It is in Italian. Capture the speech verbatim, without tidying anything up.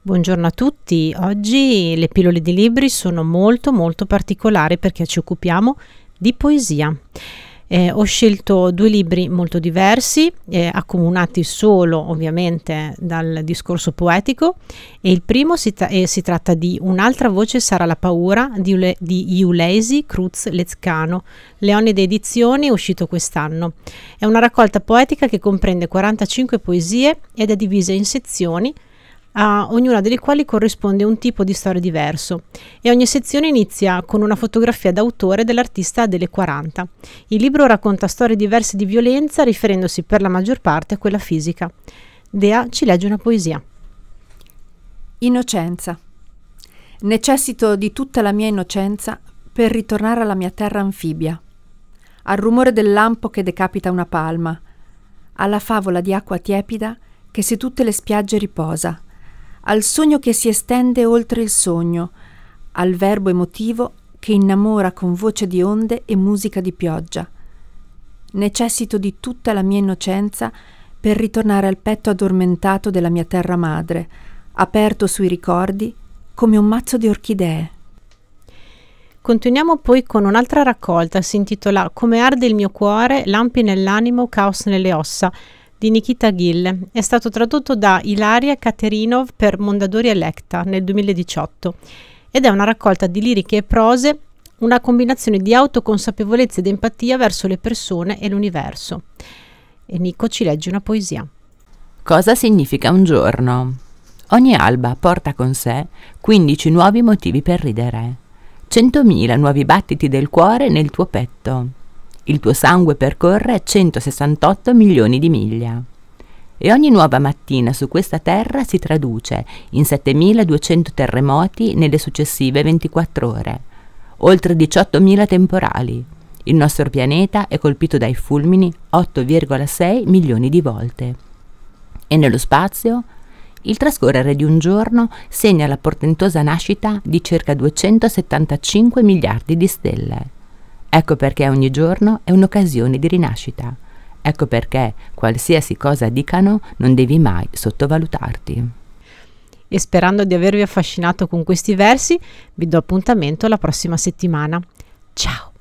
Buongiorno a tutti. Oggi le pillole di libri sono molto molto particolari perché ci occupiamo di poesia. Eh, ho scelto due libri molto diversi, eh, accomunati solo ovviamente dal discorso poetico, e il primo si, tra- eh, si tratta di Un'altra voce sarà la paura di, Ule- di Ulysses Cruz Lezcano, Leonide Edizioni, è uscito quest'anno. È una raccolta poetica che comprende quarantacinque poesie ed è divisa in sezioni, a ognuna delle quali corrisponde un tipo di storia diverso, e ogni sezione inizia con una fotografia d'autore dell'artista delle quaranta. Il libro racconta storie diverse di violenza, riferendosi per la maggior parte a quella fisica. Dea ci legge una poesia. Innocenza. Necessito di tutta la mia innocenza per ritornare alla mia terra anfibia, al rumore del lampo che decapita una palma, alla favola di acqua tiepida che su tutte le spiagge riposa, al sogno che si estende oltre il sogno, al verbo emotivo che innamora con voce di onde e musica di pioggia. Necessito di tutta la mia innocenza per ritornare al petto addormentato della mia terra madre, aperto sui ricordi come un mazzo di orchidee. Continuiamo poi con un'altra raccolta, si intitola Come arde il mio cuore, lampi nell'animo, caos nelle ossa, di Nikita Gill. È stato tradotto da Ilaria Katerinov per Mondadori e Lecta nel duemiladiciotto ed è una raccolta di liriche e prose, una combinazione di autoconsapevolezza ed empatia verso le persone e l'universo. E Nico ci legge una poesia. Cosa significa un giorno? Ogni alba porta con sé quindici nuovi motivi per ridere, centomila nuovi battiti del cuore nel tuo petto. Il tuo sangue percorre centosessantotto milioni di miglia. E ogni nuova mattina su questa terra si traduce in settemiladuecento terremoti nelle successive ventiquattro ore, oltre diciottomila temporali. Il nostro pianeta è colpito dai fulmini otto virgola sei milioni di volte. E nello spazio, il trascorrere di un giorno segna la portentosa nascita di circa duecentosettantacinque miliardi di stelle. Ecco perché ogni giorno è un'occasione di rinascita. Ecco perché, qualsiasi cosa dicano, non devi mai sottovalutarti. E sperando di avervi affascinato con questi versi, vi do appuntamento la prossima settimana. Ciao!